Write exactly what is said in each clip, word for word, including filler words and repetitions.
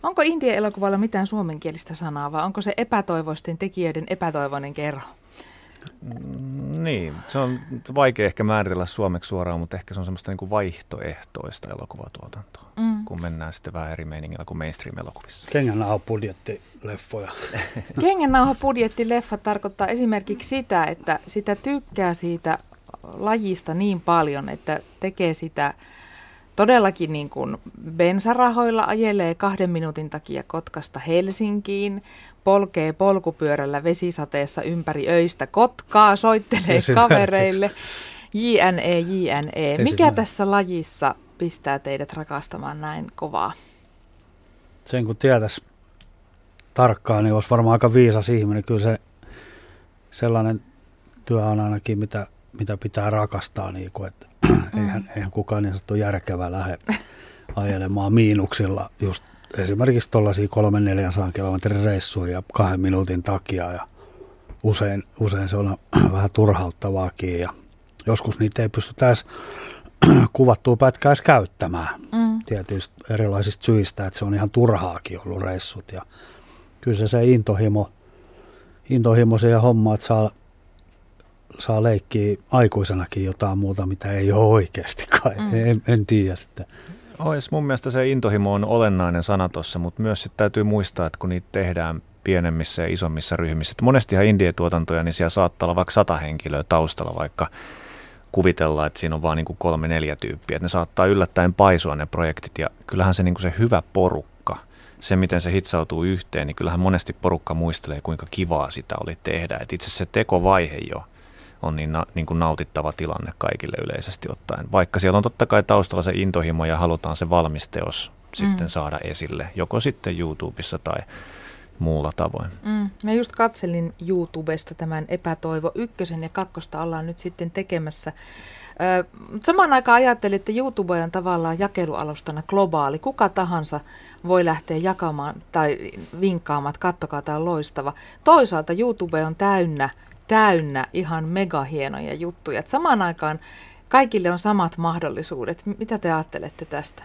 Onko indie-elokuvalla mitään suomenkielistä sanaa vai onko se epätoivoisten tekijöiden epätoivoinen kerho? Mm, niin, se on vaikea ehkä määritellä suomeksi suoraan, mutta ehkä se on semmoista niin kuin vaihtoehtoista elokuvatuotantoa, mm. kun mennään sitten vähän eri meiningillä kuin mainstream-elokuvissa. Kengännauha-budjettileffoja. Kengännauha-budjettileffa tarkoittaa esimerkiksi sitä, että sitä tykkää siitä lajista niin paljon, että tekee sitä todellakin niin kuin bensarahoilla, ajelee kahden minuutin takia Kotkasta Helsinkiin, polkee polkupyörällä vesisateessa ympäri öistä Kotkaa, soittelee kavereille, jne, jne. Mikä tässä lajissa pistää teidät rakastamaan näin kovaa? Sen kun tietäisi tarkkaan, niin olisi varmaan aika viisas ihminen. Kyllä se sellainen työ on ainakin, mitä, mitä pitää rakastaa, niin kuin, että mm. eihän, eihän kukaan niin sanottu järkevä lähde ajelemaan miinuksilla just esimerkiksi tuollaisia kolme neljäsataa kilometrin reissuja kahden minuutin takia ja usein, usein se on vähän turhauttavaakin ja joskus niitä ei pystytä edes kuvattua pätkää edes käyttämään mm. tietyistä erilaisista syistä, että se on ihan turhaakin ollut reissut ja kyllä se se intohimo, intohimo siihen hommaan, että saa, saa leikkiä aikuisenakin jotain muuta, mitä ei ole oikeastikaan, mm. en, en tiedä sitten. Ois, mun mielestä se intohimo on olennainen sana tuossa, mutta myös sit täytyy muistaa, että kun niitä tehdään pienemmissä ja isommissa ryhmissä. Että monestihan indie-tuotantoja, niin siellä saattaa olla vaikka sata henkilöä taustalla, vaikka kuvitellaan, että siinä on vaan niin kuin kolme neljä tyyppiä. Että ne saattaa yllättäen paisua ne projektit ja kyllähän se, niin kuin se hyvä porukka, se miten se hitsautuu yhteen, niin kyllähän monesti porukka muistelee, kuinka kivaa sitä oli tehdä. Että itse se tekovaihe jo on niin, na, niin kuin nautittava tilanne kaikille yleisesti ottaen. Vaikka siellä on totta kai taustalla se intohimo ja halutaan se valmisteos mm. sitten saada esille, joko sitten YouTubessa tai muulla tavoin. Mm. Mä just katselin YouTubesta tämän Epätoivo ykkösen ja kakkosta ollaan nyt sitten tekemässä. Ö, samaan aikaan ajattelin, että YouTube on tavallaan jakelualustana globaali. Kuka tahansa voi lähteä jakamaan tai vinkkaamaan, että kattokaa, tämä on loistava. Toisaalta YouTube on täynnä täynnä ihan megahienoja juttuja. Et samaan aikaan kaikille on samat mahdollisuudet. Mitä te ajattelette tästä?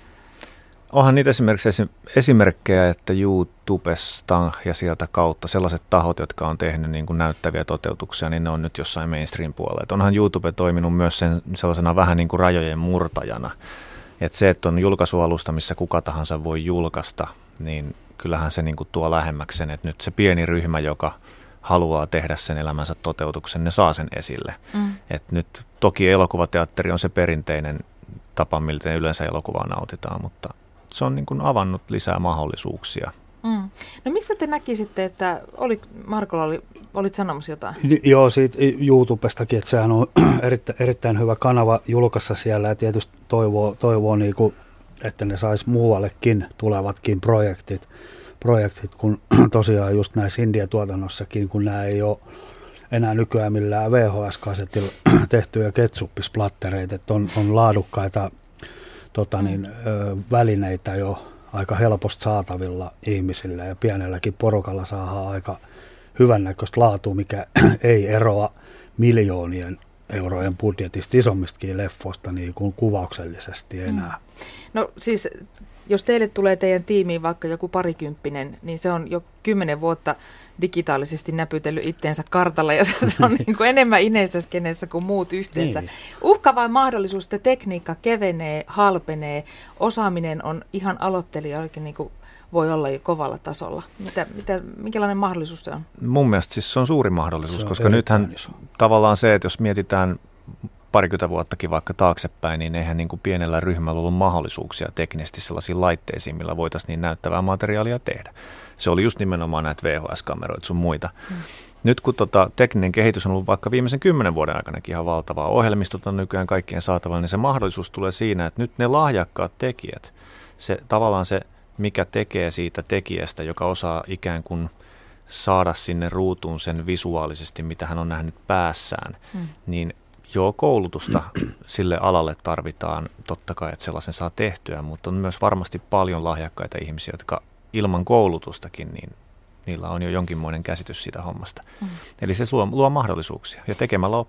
Onhan niitä esimerkiksi esimerkkejä, että YouTubesta ja sieltä kautta sellaiset tahot, jotka on tehnyt niin kuin näyttäviä toteutuksia, niin ne on nyt jossain mainstream-puolella. Et onhan YouTube toiminut myös sen, sellaisena vähän niin kuin rajojen murtajana. Et se, että on julkaisualusta, missä kuka tahansa voi julkaista, niin kyllähän se niin kuin tuo lähemmäksi sen, että nyt se pieni ryhmä, joka haluaa tehdä sen elämänsä toteutuksen, ne saa sen esille. Mm. Et nyt toki elokuvateatteri on se perinteinen tapa, miltä yleensä elokuvaa nautitaan, mutta se on niin kuin avannut lisää mahdollisuuksia. Mm. No missä te näkisitte, että oli, Markolla oli, olit sanomassa jotain? Joo, siitä YouTubestakin, että sehän on erittäin, erittäin hyvä kanava julkaista siellä ja tietysti toivoo, toivoo niin kuin, että ne sais muuallekin tulevatkin projektit. projektit, kun tosiaan just näissä indie-tuotannossakin, kun nämä ei ole enää nykyään millään V H S-kasetilla tehtyjä ketsuppsplattereita, että on, on laadukkaita tota niin, ö, välineitä jo aika helposti saatavilla ihmisille ja pienelläkin porukalla saadaan aika hyvännäköistä laatua, mikä ei eroa miljoonien eurojen budjetista isommistakin leffoista niin kuin kuvauksellisesti enää. No siis jos teille tulee teidän tiimiin vaikka joku parikymppinen, niin se on jo kymmenen vuotta digitaalisesti näpytellyt itteensä kartalla ja se on niin kuin enemmän ineessä skeneessä kuin muut yhteensä. Niin. Uhka vai mahdollisuus, että tekniikka kevenee, halpenee, osaaminen on ihan aloittelijoillekin niin kuin voi olla jo kovalla tasolla. Mitä, mitä, minkälainen mahdollisuus se on? Mun mielestä siis se on suuri mahdollisuus, koska nythän iso. Tavallaan se, että jos mietitään parikymmentä vuottakin vaikka taaksepäin, niin eihän niin kuin pienellä ryhmällä ollut mahdollisuuksia teknisesti sellaisiin laitteisiin, millä voitaisiin niin näyttävää materiaalia tehdä. Se oli just nimenomaan näitä V H S-kameroita sun muita. Hmm. Nyt kun tota, tekninen kehitys on ollut vaikka viimeisen kymmenen vuoden aikanakin ihan valtavaa, ohjelmistot on nykyään kaikkien saatavilla, niin se mahdollisuus tulee siinä, että nyt ne lahjakkaat tekijät, se tavallaan se, mikä tekee siitä tekijästä, joka osaa ikään kuin saada sinne ruutuun sen visuaalisesti, mitä hän on nähnyt päässään, hmm. niin joo, koulutusta sille alalle tarvitaan totta kai, että sellaisen saa tehtyä, mutta on myös varmasti paljon lahjakkaita ihmisiä, jotka ilman koulutustakin, niin niillä on jo jonkinmoinen käsitys siitä hommasta. Mm. Eli se luo, luo mahdollisuuksia ja tekemällä oppii.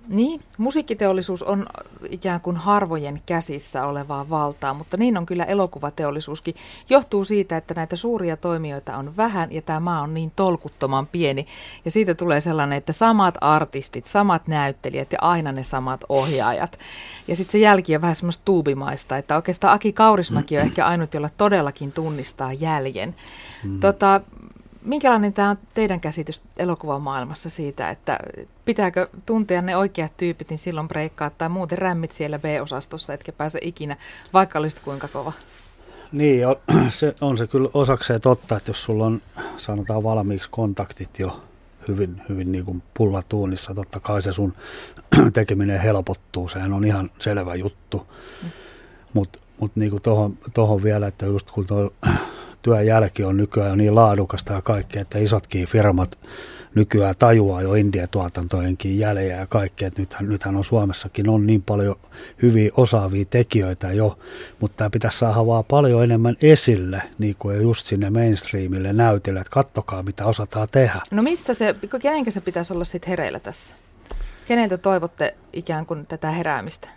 Niin, musiikkiteollisuus on ikään kuin harvojen käsissä olevaa valtaa, mutta niin on kyllä elokuvateollisuuskin. Johtuu siitä, että näitä suuria toimijoita on vähän ja tämä maa on niin tolkuttoman pieni. Ja siitä tulee sellainen, että samat artistit, samat näyttelijät ja aina ne samat ohjaajat. Ja sitten se jälki on vähän semmoista tuubimaista, että oikeastaan Aki Kaurismäki on ehkä ainut, jolla todellakin tunnistaa jäljen. Mm. Tota, minkälainen tämä on teidän käsitys elokuvamaailmassa siitä, että pitääkö tuntea ne oikeat tyypit, niin silloin breikkaa tai muuten rämmit siellä B-osastossa, etkä pääse ikinä, vaikka olisit kuinka kova? Niin, on se, on se kyllä osakseen totta, että jos sulla on, sanotaan valmiiksi kontaktit jo hyvin, hyvin niin kuin pullatuunissa, totta kai se sun tekeminen helpottuu, sehän on ihan selvä juttu. Mm. Mutta mut niin tohon, tohon vielä, että just kun tuo työn jälki on nykyään niin laadukasta ja kaikkea, että isotkin firmat nykyään tajuaa jo India-tuotantojenkin jäljellä ja kaikkea. Että nythän, nythän on Suomessakin on niin paljon hyviä osaavia tekijöitä jo, mutta tämä pitäisi saada vaan paljon enemmän esille, niin kuin just sinne mainstreamille näytille, että kattokaa mitä osataan tehdä. No missä se, kenenkä se pitäisi olla sitten hereillä tässä? Keneltä toivotte ikään kuin tätä heräämistä?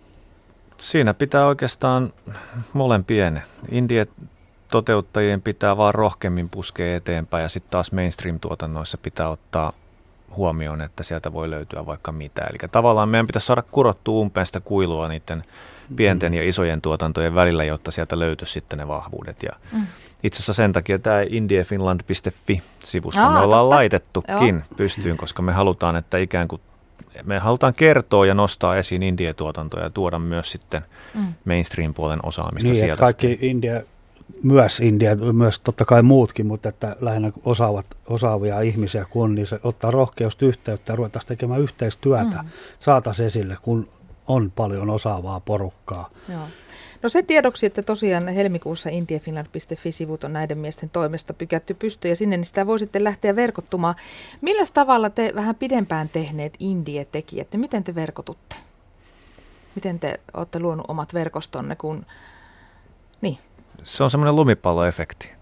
Siinä pitää oikeastaan molempien. India toteuttajien pitää vaan rohkeammin puskea eteenpäin ja sitten taas mainstream-tuotannoissa pitää ottaa huomioon, että sieltä voi löytyä vaikka mitä. Eli tavallaan meidän pitäisi saada kurottua umpeen sitä kuilua niiden pienten ja isojen tuotantojen välillä, jotta sieltä löytyisi sitten ne vahvuudet. Ja mm. itse asiassa sen takia tämä indiafinland piste fi-sivusto Aa, me ollaan totta. laitettukin Joo. pystyyn, koska me halutaan, että ikään kuin me halutaan kertoa ja nostaa esiin India-tuotantoja ja tuoda myös sitten mm. mainstream-puolen osaamista niin, sieltä. Kaikki India, myös India, myös totta kai muutkin, mutta että lähinnä osaavat, osaavia ihmisiä kun on, niin se ottaa rohkeasti yhteyttä ja ruvetaan tekemään yhteistyötä. Mm. Saataisiin esille, kun on paljon osaavaa porukkaa. Joo. No se tiedoksi, että tosiaan helmikuussa indiafinland piste fi-sivut on näiden miesten toimesta pykätty pystyyn ja sinne niin sitä voi sitten lähteä verkottumaan. Millä tavalla te vähän pidempään tehneet indie-tekijät, niin miten te verkotutte? Miten te olette luonut omat verkostonne, kun niin? Se on semmoinen lumipalloefekti.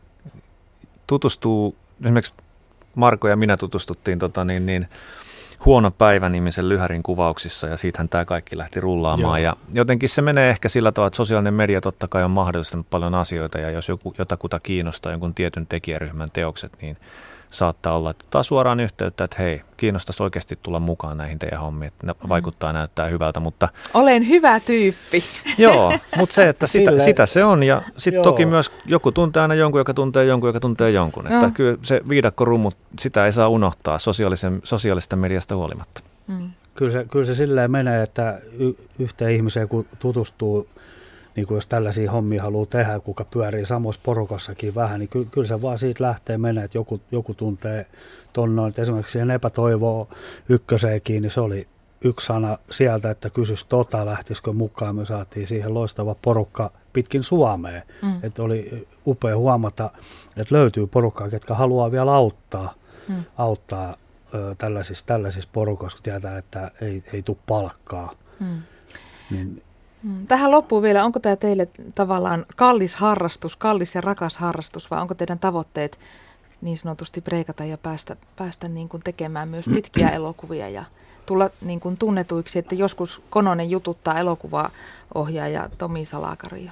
Tutustuu, esimerkiksi Marko ja minä tutustuttiin tota, niin, niin, Huono päivä-nimisen lyhärin kuvauksissa ja siitähän tämä kaikki lähti rullaamaan. Joo. Ja jotenkin se menee ehkä sillä tavalla, että sosiaalinen media totta kai on mahdollistanut paljon asioita ja jos joku, jotakuta kiinnostaa jonkun tietyn tekijäryhmän teokset, niin saattaa olla, että ottaa suoraan yhteyttä, että hei, kiinnostaisi oikeasti tulla mukaan näihin teidän hommiin, että ne vaikuttaa, näyttää hyvältä, mutta... Olen hyvä tyyppi. Joo, mutta se, että sitä, sitä se on ja sitten toki myös joku tuntee aina jonkun, joka tuntee jonkun, joka tuntee jonkun. Että no. Kyllä se viidakkorummu, sitä ei saa unohtaa sosiaalisen, sosiaalista mediasta huolimatta. Mm. Kyllä, se, kyllä se silleen menee, että y- yhteen ihmiseen kun tutustuu, niin kuin jos tällaisia hommia haluaa tehdä, kuka pyörii samoissa porukassakin vähän, niin kyllä, kyllä se vaan siitä lähtee menee, että joku, joku tuntee ton noin. Esimerkiksi siihen epätoivoa ykköseenkin, niin se oli yksi sana sieltä, että kysyisi tota, lähtisikö mukaan. Me saatiin siihen loistava porukka pitkin Suomeen. Mm. Että oli upea huomata, että löytyy porukkaa, ketkä haluaa vielä auttaa, mm. auttaa ö, tällaisissa, tällaisissa porukassa, kun tietää, että ei, ei tule palkkaa. Mm. Niin, tähän loppuun vielä, onko tämä teille tavallaan kallis harrastus, kallis ja rakas harrastus, vai onko teidän tavoitteet niin sanotusti breikata ja päästä, päästä niin kuin tekemään myös pitkiä elokuvia ja tulla niin kuin tunnetuiksi, että joskus Kononen jututtaa elokuvaohjaaja Tomi Salakaria?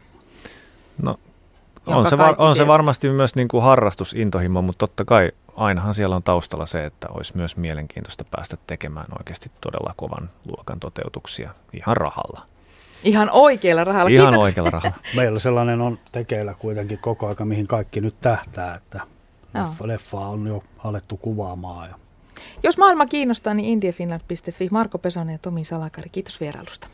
No on, se, var, on se varmasti myös niin kuin harrastus, intohimo, mutta totta kai ainahan siellä on taustalla se, että olisi myös mielenkiintoista päästä tekemään oikeasti todella kovan luokan toteutuksia ihan rahalla. Ihan oikealla rahalla. Ihan Kiitoksia. oikealla rahalla. Meillä sellainen on tekeillä kuitenkin koko aika, mihin kaikki nyt tähtää, että leffa, leffaa on jo alettu kuvaamaan. Ja... Jos maailma kiinnostaa, niin indiafinland piste fi. Marko Pesonen ja Tomi Salakari, kiitos vierailusta.